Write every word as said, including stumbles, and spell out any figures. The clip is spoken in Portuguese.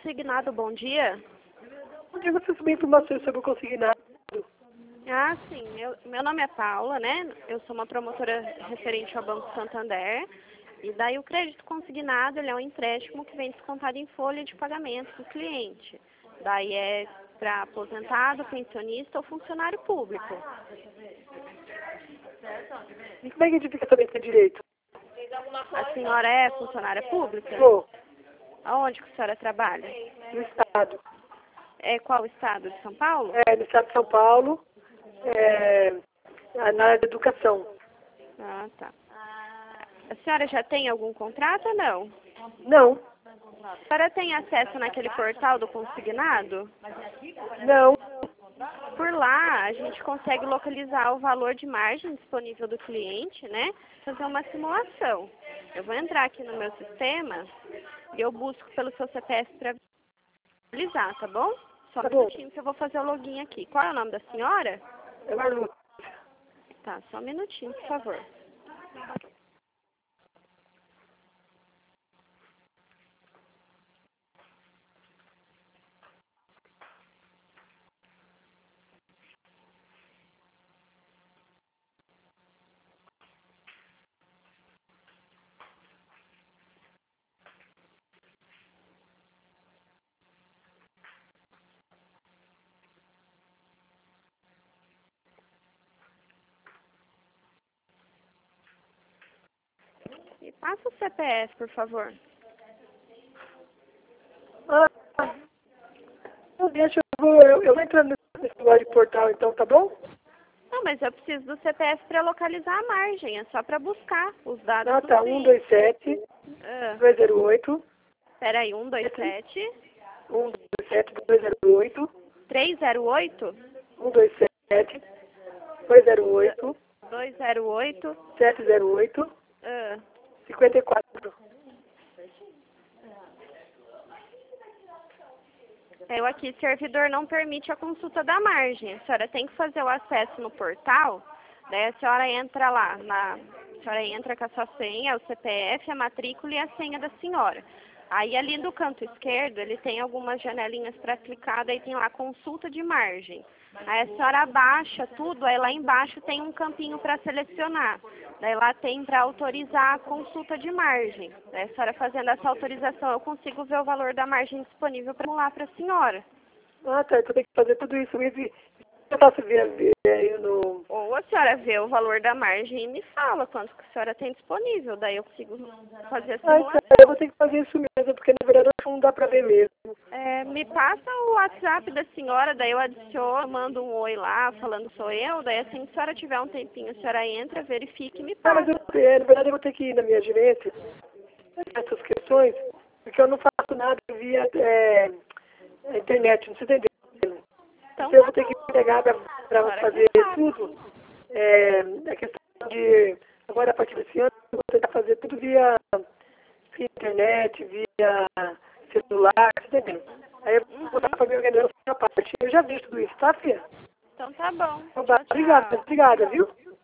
Consignado, bom dia. Onde você saber informações sobre o consignado? Ah, sim. Eu, meu nome é Paula, né? Eu sou uma promotora referente ao Banco Santander. E daí o crédito consignado, ele é um empréstimo que vem descontado em folha de pagamento do cliente. Daí é para aposentado, pensionista ou funcionário público. E como é que a gente fica sabendo se é direito? A senhora é funcionária pública? Sou, Aonde que a senhora trabalha? no estado. É qual estado? De São Paulo? É, no estado de São Paulo, é, na área da educação. Ah, tá. A senhora já tem algum contrato ou não? Não, A senhora tem acesso naquele portal do consignado? não. Por lá, a gente consegue localizar o valor de margem disponível do cliente, né? Fazer uma simulação. Eu vou entrar aqui no meu sistema e eu busco pelo seu C P F para visualizar, tá bom? Só um Tá bom. minutinho que eu vou fazer o login aqui. Qual é o nome da senhora? É Marlu. Tá, só um minutinho, por favor. E passa o C P F, por favor. Ah, então deixa, eu vou, eu, eu vou entrar nesse negócio de portal então, tá bom? Não, mas eu preciso do C P F para localizar a margem. É só para buscar os dados Ah, do tá, um, dois, cliente. sete, Ah, dois, zero, oito, peraí, um, dois, sete, um, dois, sete, dois, zero, oito, três zero oito, um, dois, sete, dois, zero, oito, dois zero oito, sete, zero, oito, ah, cinquenta e quatro. eu aqui, servidor não permite a consulta da margem. A senhora tem que fazer o acesso no portal, daí a senhora entra lá, na, a senhora entra com a sua senha, o C P F, a matrícula e a senha da senhora. Aí ali do canto esquerdo, ele tem algumas janelinhas para clicar, daí tem lá consulta de margem. Aí a senhora abaixa tudo, aí lá embaixo tem um campinho para selecionar. Daí lá tem para autorizar a consulta de margem. Daí a senhora fazendo essa autorização, eu consigo ver o valor da margem disponível para lá para a senhora. Ah, tá, então tem que fazer tudo isso mesmo. Eu posso ver, ver aí no... Ou a senhora vê o valor da margem e me fala quanto que a senhora tem disponível. Daí eu consigo fazer a Ah, então simulação. eu vou ter que fazer isso mesmo, porque na verdade não dá pra ver mesmo. É, me passa o WhatsApp da senhora, daí eu adiciono, mando um oi lá, falando sou eu, daí assim que a senhora tiver um tempinho, a senhora entra, verifica e me Ah, mas passa. eu, é, na verdade eu vou ter que ir na minha gerência, essas questões, porque eu não faço nada via é, internet, não se entendeu? Então Então eu tá vou ter que bom. pegar pra, pra Senhora fazer que sabe. tudo. É, a questão de, agora a partir desse ano, eu vou tentar fazer tudo via, via internet, via celular, você entendeu? Aí eu vou botar pra me organizar essa parte. Eu já vi tudo isso, tá, filha? Então tá bom. Então, Tchau, obrigada, tchau. obrigada, viu?